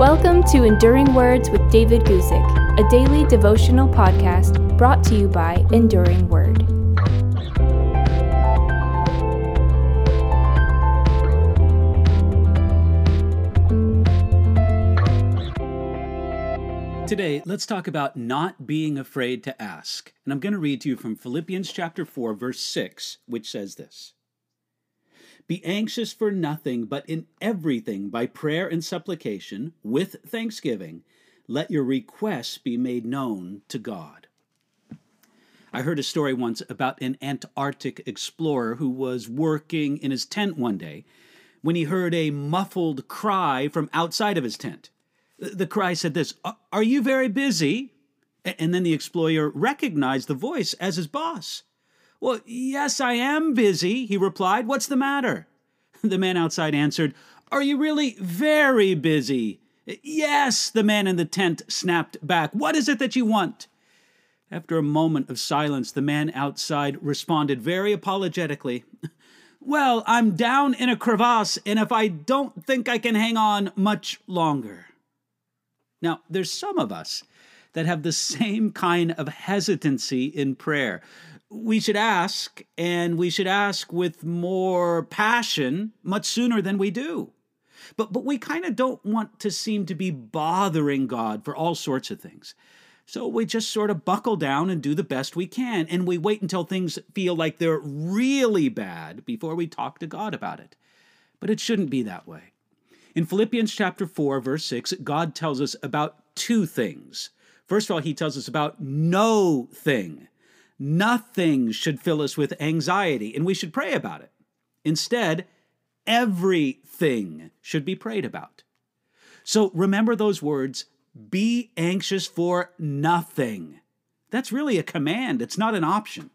Welcome to Enduring Words with David Guzik, a daily devotional podcast brought to you by Enduring Word. Today, let's talk about not being afraid to ask. And I'm going to read to you from Philippians chapter 4, verse 6, which says this. Be anxious for nothing, but in everything, by prayer and supplication, with thanksgiving, let your requests be made known to God. I heard a story once about an Antarctic explorer who was working in his tent one day when he heard a muffled cry from outside of his tent. The cry said this, "Are you very busy?" And then the explorer recognized the voice as his boss. "Well, yes, I am busy," he replied. "What's the matter?" The man outside answered, "Are you really very busy?" "Yes," the man in the tent snapped back. "What is it that you want?" After a moment of silence, the man outside responded very apologetically, "Well, I'm down in a crevasse, and if I don't think I can hang on much longer." Now, there's some of us that have the same kind of hesitancy in prayer. We should ask, and we should ask with more passion much sooner than we do. But we kind of don't want to seem to be bothering God for all sorts of things. So we just sort of buckle down and do the best we can, and we wait until things feel like they're really bad before we talk to God about it. But it shouldn't be that way. In Philippians chapter 4, verse 6, God tells us about two things. First of all, he tells us about no thing. Nothing should fill us with anxiety, and we should pray about it. Instead, everything should be prayed about. So remember those words, be anxious for nothing. That's really a command. It's not an option.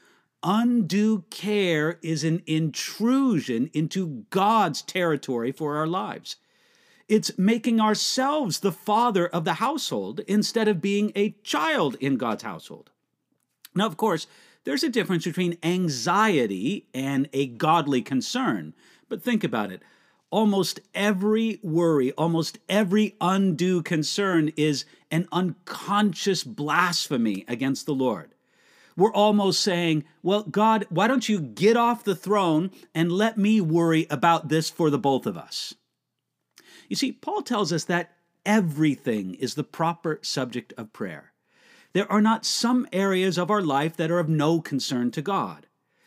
Undue care is an intrusion into God's territory for our lives. It's making ourselves the father of the household instead of being a child in God's household. Now, of course, there's a difference between anxiety and a godly concern. But think about it. Almost every worry, almost every undue concern is an unconscious blasphemy against the Lord. We're almost saying, well, God, why don't you get off the throne and let me worry about this for the both of us? You see, Paul tells us that everything is the proper subject of prayer. There are not some areas of our life that are of no concern to God.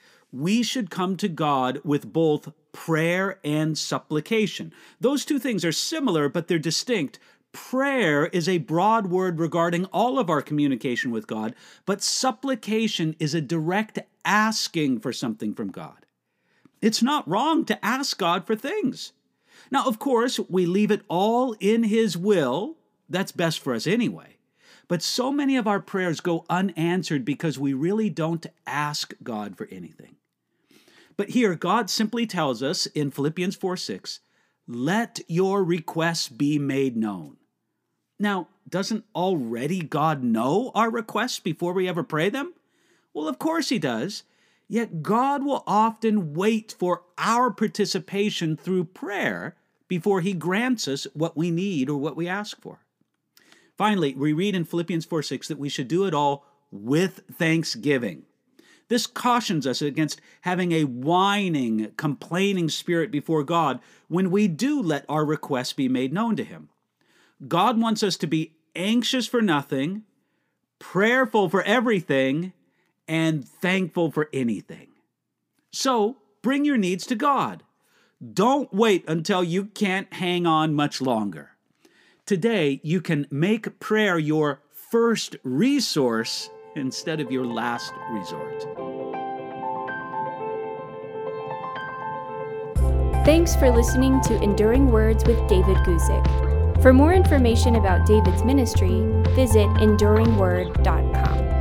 We should come to God with both prayer and supplication. Those two things are similar, but they're distinct. Prayer is a broad word regarding all of our communication with God, but supplication is a direct asking for something from God. It's not wrong to ask God for things. Now, of course, we leave it all in His will. That's best for us anyway. But so many of our prayers go unanswered because we really don't ask God for anything. But here, God simply tells us in Philippians 4:6, let your requests be made known. Now, doesn't already God know our requests before we ever pray them? Well, of course He does. Yet God will often wait for our participation through prayer before He grants us what we need or what we ask for. Finally, we read in Philippians 4:6 that we should do it all with thanksgiving. This cautions us against having a whining, complaining spirit before God when we do let our requests be made known to Him. God wants us to be anxious for nothing, prayerful for everything, and thankful for anything. So, bring your needs to God. Don't wait until you can't hang on much longer. Today, you can make prayer your first resource instead of your last resort. Thanks for listening to Enduring Words with David Guzik. For more information about David's ministry, visit enduringword.com.